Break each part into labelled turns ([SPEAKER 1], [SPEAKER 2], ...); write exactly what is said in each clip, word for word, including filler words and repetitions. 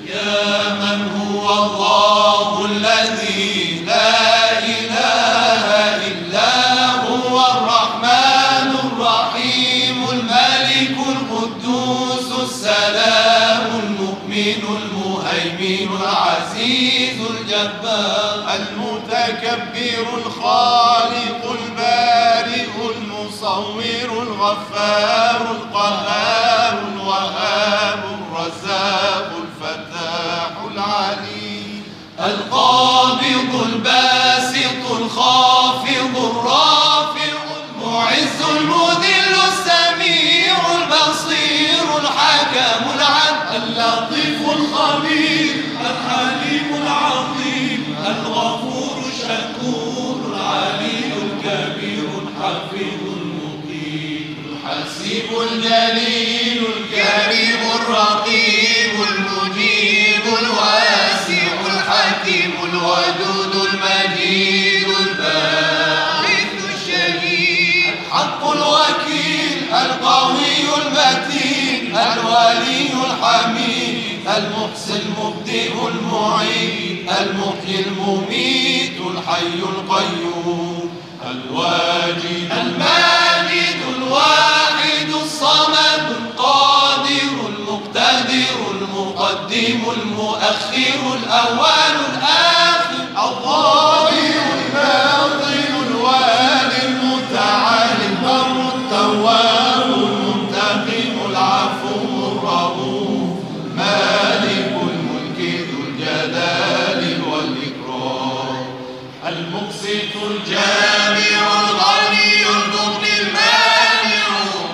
[SPEAKER 1] يا من هو الله الذي لا إله إلا هو الرحمن الرحيم الملك القدوس السلام المؤمن المهيمن العزيز الجبار المتكبر الخالق البارئ المصور الغفار القهار الوهاب الرزاق الفتاح العليم القابض الباسط الخافض الرافع المعز المذل السميع البصير الحكم العدل اللطيف الخبير الحليم العظيم الغفور الشكور العلي الكبير الحفيظ المقيم الحسيب الجليل الكريم الرقيب المجيب الواسع الحكيم الودود المجيد الباعث الشهيد الحق الوكيل القوي المتين الولي الحميد المحسن المبدئ المعيد المحيي المميت الحي القيوم الواجد الماجد الواحد الصمد القادر المقتدر المقدم المؤخر الأول الآخر الظاهر الباطن الوالي المتعالي البر التواب المنتقم العفو الرؤوف مالك الملك ذو الجلال والإكرام المقسط الجامع الغني المغني المانع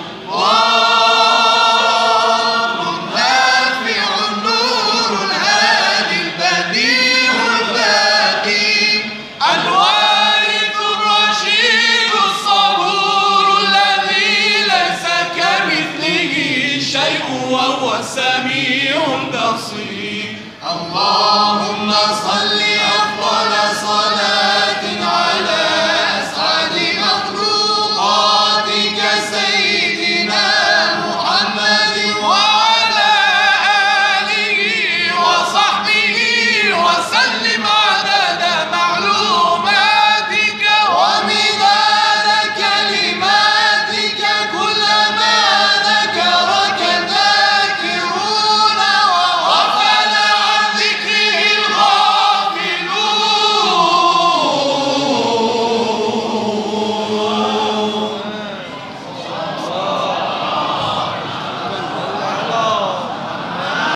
[SPEAKER 1] الضار النافع النور الهادي البديع الباقي الوارث الرشيد الصبور الذي ليس كمثله شيء وهو السميع البصير اللهم صل أفضل صلاة